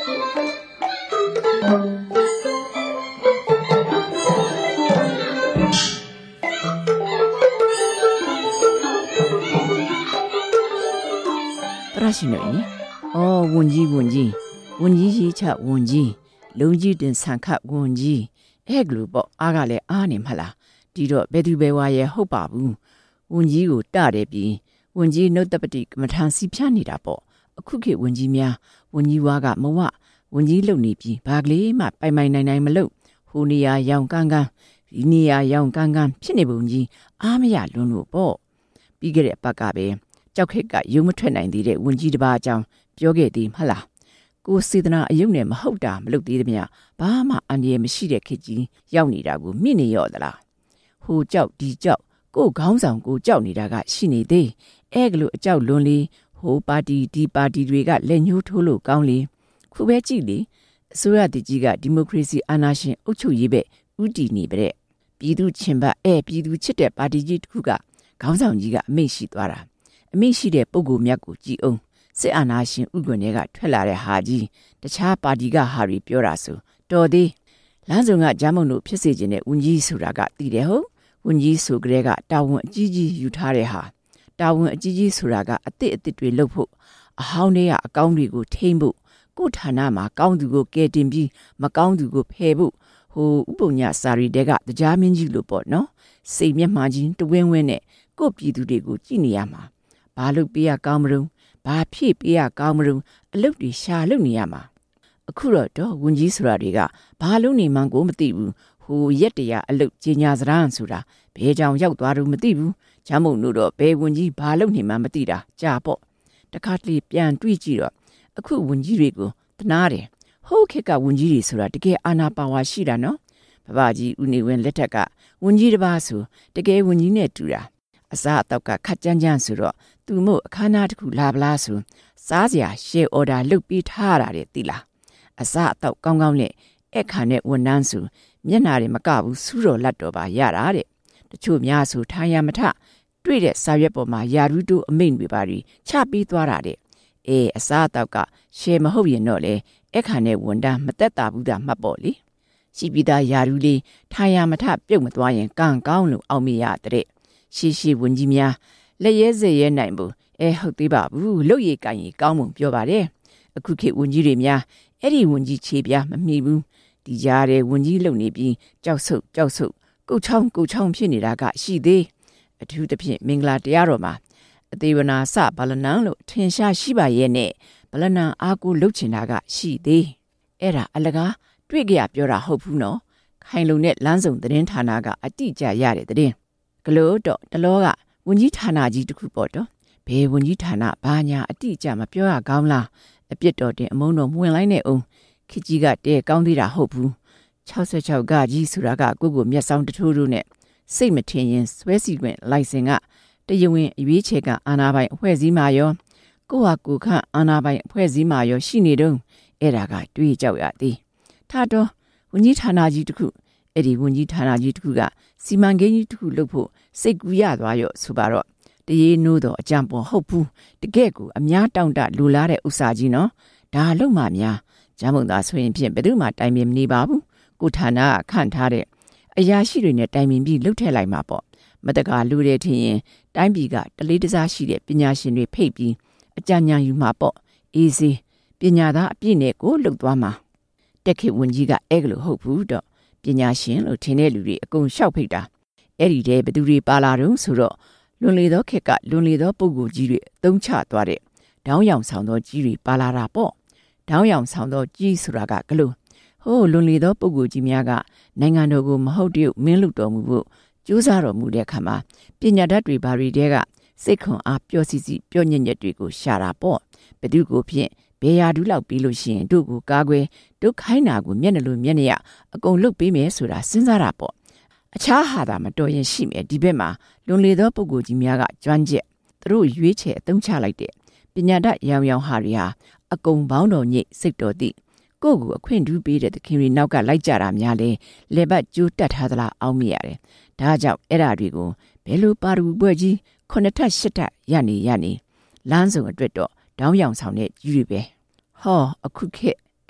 Trashinoyi, oh, wunji cha wunji, lunji den sanka wunji, eglubo agale anim hala, dido bedubewaye hopabu, wunji go darebi, wunji no tapati matansi pianirapo, a cookie wunji mia, wunji waga mowa, wunji lonipi, bagli, map by my nine malo, hunia young gangan, Nia young gangan, pinibunji, amia lunu bo, bigger bagabe. ကြောက်ခက်ကရုံမထွက်နိုင်သေးတဲ့ဝန်ကြီးတစ်ပါးအကြောင်းပြောခဲ့သည်မဟုတ်လားကိုစေတနာအယုံနဲ့မဟုတ်တာမလုပ်သေးသမျှဘာမှအန္တရာယ်မရှိတဲ့ခက်ကြီးရောက်နေတာကိုမြင်နေရောသလားဟိုကြောက်ဒီကြောက်ကိုခေါင်းဆောင်ကိုကြောက်နေတာကရှိနေသေးအဲ့ကလေးအကြောက်လွန်လေဟိုပါတီဒီပါတီတွေကလက်ညှိုးထိုးလို့ကောင်းလေခုပဲကြည့်လေအစိုးရတကြီးကဒီမိုကရေစီအာဏာရှင်အုပ်ချုပ်ရေးပဲဥတီနေပဲတဲ့ပြည်သူချင်းဘပြည်သူချစ်တဲ့ပါတီကြီးတစ်ခုကခေါင်းဆောင်ကြီးကအမိန့်ရှိသွားတာအမိရှိတဲ့ပုဂ္ဂိုလ်မြတ်ကိုကြည်အောင်စစ်အာဏာရှင်ဥက္ကဋ္ဌကထွက်လာတဲ့ဟာကြီးတခြားပါတီကဟာတွေပြောတာဆိုတော်သေးလမ်းဆောင်ကဂျာမုံတို့ဖြစ်စေခြင်းနဲ့ဝန်ကြီးဆိုတာကတည်တယ်ဟုတ်ဝန်ကြီးဆိုကြတဲ့ကတာဝန်အကြီးကြီးယူထားတဲ့ဟာတာဝန်အကြီးကြီးဆိုတာကအစ်စ်တွေလုပ်ဖို့အဟောင်းတွေကအကောင်းတွေကိုထိမ့်ဖို့ကိုယ်ဌာနမှာကောင်းသူကိုကယ်တင်ပြီးမကောင်းသူကိုဖယ်ဖို့ဟိုဥပုံညစာရီတဲကတရားမင်းကြီးလို့ပေါ့နော်စိတ်မျက်မှန်ကြီးတဝင်းဝင်းနဲ့ကိုယ့်ပြည်သူတွေကိုကြည့်နေရမှာဘာလို့ပေးရကောင်းမလို့ဘာဖြည့်ပေးရကောင်းမလို့အလုပ်တွေရှာလုပ်နေရမှာအခုတော့ဝန်ကြီးဆိုတာတွေကဘာလို့နေမှန်းကိုမသိဘူးဟိုရက်တရအလုပ်ကြီးညာစရန်ဆိုတာဘဲကြောင်ရောက်သွားတော့မသိဘူးဂျမ်းမုံတို့တော့ဘဲဝန်ကြီးဘာလို့နေမှန်းမသိတာကြာပေါ့တခါတလေပြန်တွေးကြည့်တော့အခုဝန်ကြီးတွေကိုတနာတယ်ဟိုခေတ်ကဝန်ကြီးတွေဆိုတာတကယ်အာဏာပါဝါရှိတာနော်ဘဘကြီးဦးနေဝင်းလက်ထက်ကဝန်ကြီးတစ်ပါးဆိုတကယ်ဝန်ကြီးနဲ့တူတာအစားအသောက်ကခက်ကြမ်းကြမ်းဆိုတော့သူမို့အခမ်းအနားတစ်ခုလာပလားဆိုစားစရာရှယ်အော်ဒါလုပ်ပြီးထားရတဲ့တိလားအစားအသောက်ကောင်းကောင်းနဲ့အခါနဲ့ဝန်တန်းဆိုမျက်နာတွေမကဘူးစူးတော်လက်တော်ပါရတာတဲ့တချို့များဆိုထိုင်ရမထတွေ့တဲ့စာရွက်ပေါ်မှာယာရုတို့အမိန့်တွေပါပြီးချပြီးသွားတာတဲ့အစားအသောက်ကရှယ်မဟုတ်ရင်တော့လေအခါနဲ့ဝန်တန်းမသက်တာဘူးတာမှတ်ပေါ့လေရှိပြီးသားယာရုလေးထိုင်ရမထပြုတ်မသွားရင်ကံကောင်းလို့အောက်မေ့ရတဲ့ရှိဝန်ကြီးများလက်ရဲစရဲနိုင်ဘူးဟုတ်သေးပါဘူးလုတ်ရည်ကန်ရည်ကောင်းမှုပြောပါတယ်အခုခေတ်ဝန်ကြီးတွေများအဲ့ဒီဝန်ကြီးခြေပြားမမီဘူးဒီကြားတဲ့ဝန်ကြီးလုံနေပြီးကြောက်ဆုပ်ကုတ်ချောင်းဖြစ်နေတာကရှိသေးအထူးသဖြင့်မင်္ဂလာတရားတော်မှာအသေးဝနာစဘလနန်လို့ထင်ရှားရှိပါရဲ့နဲ့ဘလနန်အားကိုလှုပ်ချင်တာကရှိသေးအဲ့ဒါအလကားတွေ့ကြရပြောတာဟုတ်ဘူးနော်ခိုင်လုံတဲ့လမ်းစုံသတင်းဌာနကအတိအကျရတဲ့သတင်းကလို့တော့တလောကဝန်ကြီးဌာနကြီးတစ်ခုပေါ့တော့ဘယ်ဝန်ကြီးဌာနဘာညာအတိအကျမပြောရကောင်းလားအပြစ်တော်တင်အမုန်းတော်ဝင်လိုက်တဲ့အောင်ခစ်ကြီးကတဲကောင်းသေးတာဟုတ်ဘူး66ကကြီးဆိုတာကကိုမျက်စောင်းတထိုးတို့နဲ့စိတ်မထင်ရင်ဆွဲစီခွင့်လိုင်စင်ကတရဝင်အရွေးချယ်ကအာဏာပိုင်အဖွဲ့အစည်းမှာရောကိုဟာကိုခန့်အာဏာပိုင်အဖွဲ့အစည်းမှာရောရှိနေတော့အဲ့ဒါကတွေးကြောက်ရသည်ထားတော့ဝန်ကြီးဌာနကြီးတစ်ခုအဲ့ဒီဝန်ကြီးဌာနကြီးတစ်ခုကစီမံကိန်းကြီးတစ်ခုလုပ်ဖို့စိတ်ကူးရသွားရော့ဆိုပါတော့တရေနိုးတော့အကြံပေါ်ဟုတ်ဘူးတကယ့်ကိုအများတောင့်တလူလာတဲ့ဥစ္စာကြီးနော်ဒါလုံးမှများဂျမ်းမုံသားဆိုရင်ဖြင့်ဘယ်သူမှတိုင်ပင်မနေပါဘူးကိုဌာနကခန့်ထားတဲ့အရာရှိတွေနဲ့တိုင်ပင်ပြီးလှုပ်ထည့်လိုက်မှာပေါ့မတကာလူတဲ့ထင်ရင်တိုင်းပြည်ကတလေးတစားရှိတဲ့ပညာရှင်တွေဖိတ်ပြီးအကြံဉာဏ်ယူမှာပေါ့အေးစေးပညာသားအပြည့်နဲ့ကိုလှုပ်သွားမှာတက်ခေဝန်ကြီးကအဲ့ကလို့ဟုတ်ဘူးတော့ပညာရှင်လို့ထင်တဲ့လူတွေအကုန်လျှောက်ဖိတ်တာအဲ့ဒီတည်းဘသူတွေပါလာတော့ဆိုတော့လွန်လေသောခက်ကလွန်လေသောပုဂ္ဂိုလ်ကြီးတွေအသုံးချသွားတဲ့ဒေါင်းရောင်ဆောင်သောကြီးတွေပါလာတာပေါ့ဒေါင်းရောင်ဆောင်သောကြီးဆိုတာကကလို့ဟိုးလွန်လေသောပုဂ္ဂိုလ်ကြီးများကနိုင်ငံတော်ကိုမဟုတ်တည်းမင်းလူတော်မူဖို့ကြိုးစားတော်မူတဲ့အခါမှာပညာတတ်တွေဘာတွေတဲကစိတ်ခွန်အားပျော်စီစီပျော့ညံ့ညက်တွေကိုရှာတာပေါ့ဘသူကိုဖြင့်ဘယ်ရာဒူးလောက်ပြီးလို့ရှိရင်တို့ကိုကာကွယ်တို့ခိုင်းတာကိုမျက်နှာလိုမျက်နှာရအကုန်လုတ်ပေးမယ်ဆိုတာစဉ်းစားတာပေါ့အခြားဟာတာမတော်ရင်ရှိမယ်ဒီဘက်မှာလွန်လေသောပုဂ္ဂိုလ်ကြီးများကကျွမ်းကျက်သူတို့ရွေးချယ်အသုံးချလိုက်တဲ့ပညာတတ်ရောင်ဟာတွေဟာအကုန်ပေါင်းတော်ညိတ်စိတ်တော်သည့်ကိုယ့်ကိုအခွင့်ထူးပေးတဲ့သခင်တွေနောက်ကလိုက်ကြတာများလဲလေပတ်ကျိုးတက်ထားသလားအောင်းမိရတယ်ဒါကြောင့်အဲ့ဓာတွေကိုဘယ်လိုပါရူပွဲကြီး9ထပ်10ထပ်ရနေလမ်းစုံအတွက်တော့ဒေါင်းရောင်ဆောင်တဲ့ကြီးတွေပဲဟောအခုခေ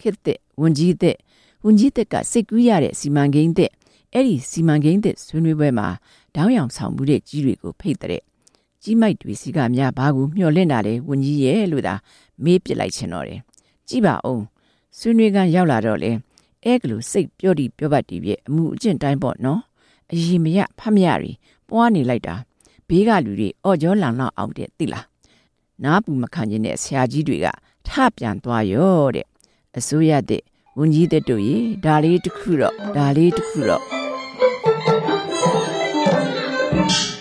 ခေတ်သစ်ဝန်ကြီးသစ်ကစိတ်ကူးရတဲ့စီမံကိန်းသစ်အဲ့ဒီစီမံကိန်းသစ်ဆွေးနွေးပွဲမှာတောင်းရောင်ဆောင်မှုတဲ့ကြီးတွေကိုဖိတ်တဲ့ကြီးမိုက်တွေစီကများဘာကူမျှော်လင့်တာလဲဝန်ကြီးရဲ့လို့သာမေးပစ်လိုက်ချင်တော့တယ်ကြည့်ပါဦးဆွေးနွေးခန်းရောက်လာတော့လေအဲ့ကလေးစိတ်ပြောတိပြောပတ်တည်ပြအမှုအကျင့်တိုင်းပေါ့နော်အရင်မရဖတ်မရတွေပွားနေလိုက်တာဘေးကလူတွေအော်ကြောလန်လောက်အောင်တဲ့သိလားနားပူမခံခြင်းနဲ့ဆရာကြီးတွေကထပြန်သွားရောတဲ့အစိုးရတဲ့ဝန်ကြီးတဲ့တို့ရေဒါလေးတစ်ခုတော့